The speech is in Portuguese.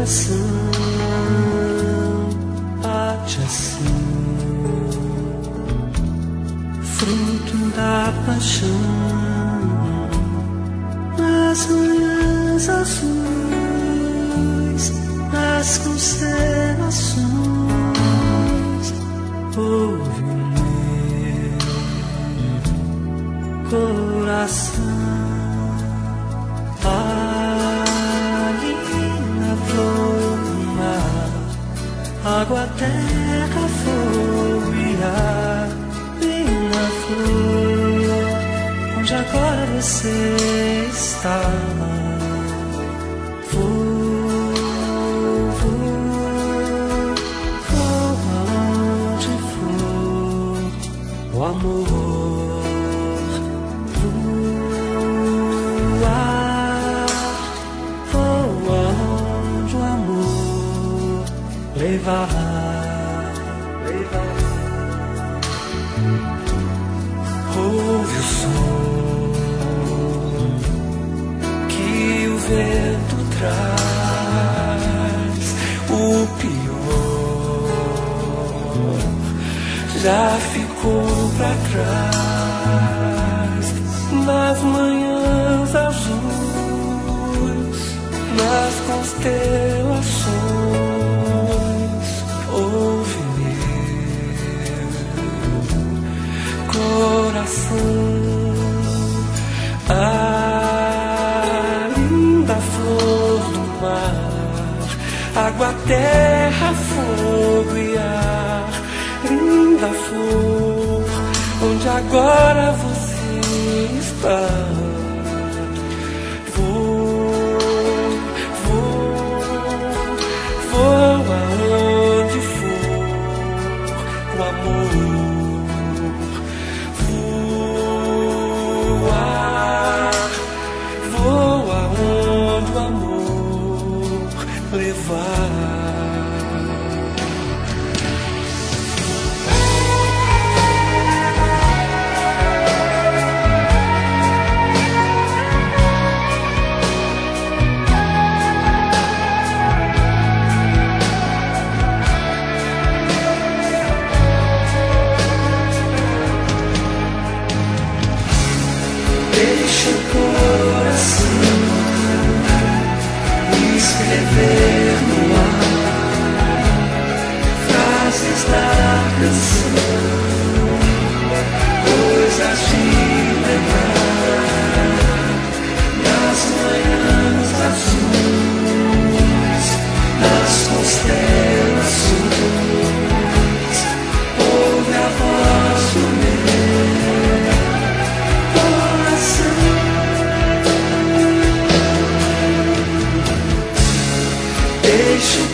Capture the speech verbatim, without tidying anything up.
coração bate assim, fruto da paixão, nas manhãs azuis, nas constelações, ouve o meu coração. Ali na flor do mar, água, terra, fogo e ar, bem na flor onde agora você está. Vou, vou, vou aonde for, o amor. Levar, levar. Ouve o som que o vento traz, o pior já ficou pra trás. Nas manhãs azuis, nas constelações, ouve meu coração. A linda flor do mar, água, terra, fogo e ar, linda flor onde agora você está. Deixa o coração escrever no ar frases da canção, coisas de lembrar. Nas manhãs azuis, nas constelações, ouve a voz do meu coração. Deixa